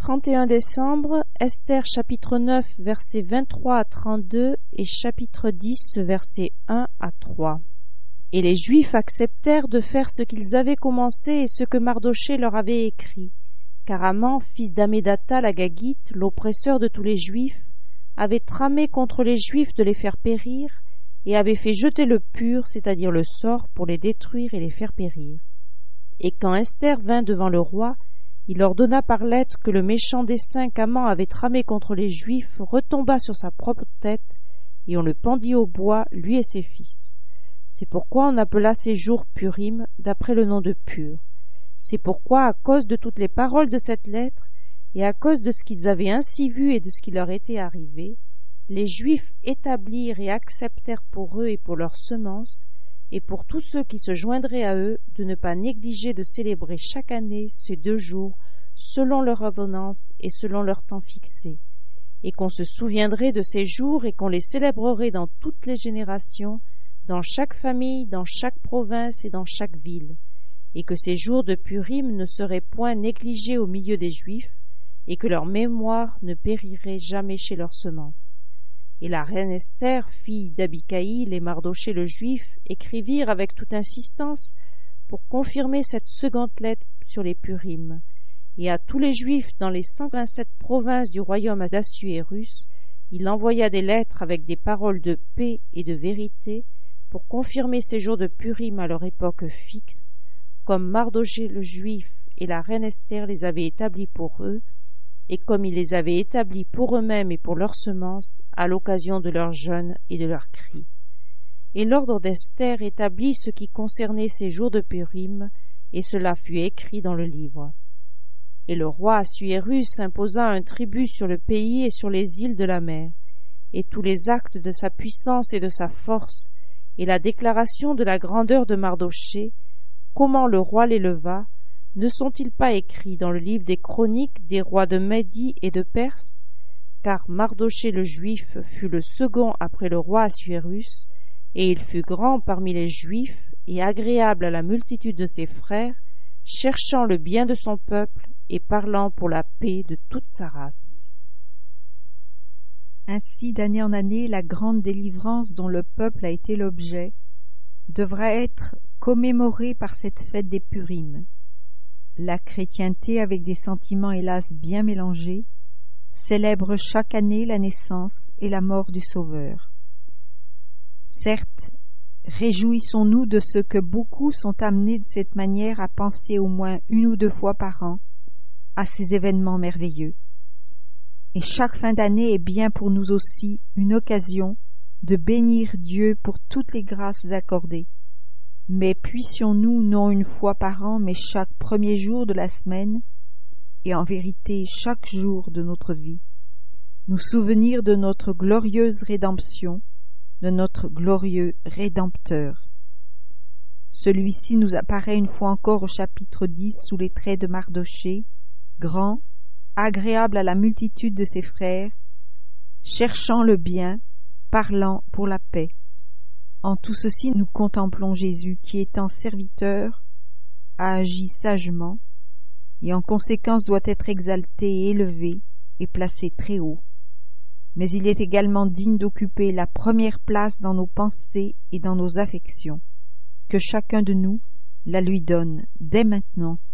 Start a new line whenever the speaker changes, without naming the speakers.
31 décembre, Esther chapitre 9 versets 23 à 32 et chapitre 10 versets 1 à 3. Et les Juifs acceptèrent de faire ce qu'ils avaient commencé et ce que Mardochée leur avait écrit, car Haman, fils d'Hammédatha l'Agagite, l'oppresseur de tous les Juifs, avait tramé contre les Juifs de les faire périr et avait fait jeter le pur, c'est-à-dire le sort, pour les détruire et les faire périr. Et quand Esther vint devant le roi, il ordonna par lettre que le méchant dessein qu'Haman avait tramé contre les Juifs retombât sur sa propre tête, et on le pendit au bois, lui et ses fils. C'est pourquoi on appela ces jours Purim, d'après le nom de Pur. C'est pourquoi, à cause de toutes les paroles de cette lettre, et à cause de ce qu'ils avaient ainsi vu et de ce qui leur était arrivé, les Juifs établirent et acceptèrent pour eux et pour leurs semences, et pour tous ceux qui se joindraient à eux, de ne pas négliger de célébrer chaque année ces 2 jours, selon leur ordonnance et selon leur temps fixé, et qu'on se souviendrait de ces jours et qu'on les célébrerait dans toutes les générations, dans chaque famille, dans chaque province et dans chaque ville, et que ces jours de Purim ne seraient point négligés au milieu des Juifs, et que leur mémoire ne périrait jamais chez leurs semences. Et la reine Esther, fille d'Abikaïl et Mardochée le Juif, écrivirent avec toute insistance pour confirmer cette seconde lettre sur les Purim. Et à tous les Juifs dans les 127 provinces du royaume d'Assuérus, il envoya des lettres avec des paroles de paix et de vérité pour confirmer ces jours de Purim à leur époque fixe, comme Mardochée le Juif et la reine Esther les avaient établis pour eux, et comme ils les avaient établis pour eux-mêmes et pour leurs semences, à l'occasion de leurs jeûnes et de leurs cris. Et l'ordre d'Esther établit ce qui concernait ces jours de Purim, et cela fut écrit dans le livre. Et le roi Assuérus imposa un tribut sur le pays et sur les îles de la mer, et tous les actes de sa puissance et de sa force, et la déclaration de la grandeur de Mardochée, comment le roi l'éleva, ne sont-ils pas écrits dans le livre des chroniques des rois de Médie et de Perse? Car Mardochée le Juif fut le second après le roi Assuérus, et il fut grand parmi les Juifs et agréable à la multitude de ses frères, cherchant le bien de son peuple et parlant pour la paix de toute sa race.
Ainsi, d'année en année, la grande délivrance dont le peuple a été l'objet devra être commémorée par cette fête des Purim. La chrétienté, avec des sentiments hélas bien mélangés, célèbre chaque année la naissance et la mort du Sauveur. Certes, réjouissons-nous de ce que beaucoup sont amenés de cette manière à penser au moins 1 ou 2 fois par an à ces événements merveilleux. Et chaque fin d'année est bien pour nous aussi une occasion de bénir Dieu pour toutes les grâces accordées. Mais puissions-nous, non 1 fois par an, mais chaque premier jour de la semaine, et en vérité chaque jour de notre vie, nous souvenir de notre glorieuse rédemption, de notre glorieux Rédempteur. Celui-ci nous apparaît une fois encore au chapitre 10 sous les traits de Mardochée, grand, agréable à la multitude de ses frères, cherchant le bien, parlant pour la paix. En tout ceci, nous contemplons Jésus qui, étant serviteur, a agi sagement et en conséquence doit être exalté et élevé et placé très haut. Mais il est également digne d'occuper la première place dans nos pensées et dans nos affections. Que chacun de nous la lui donne dès maintenant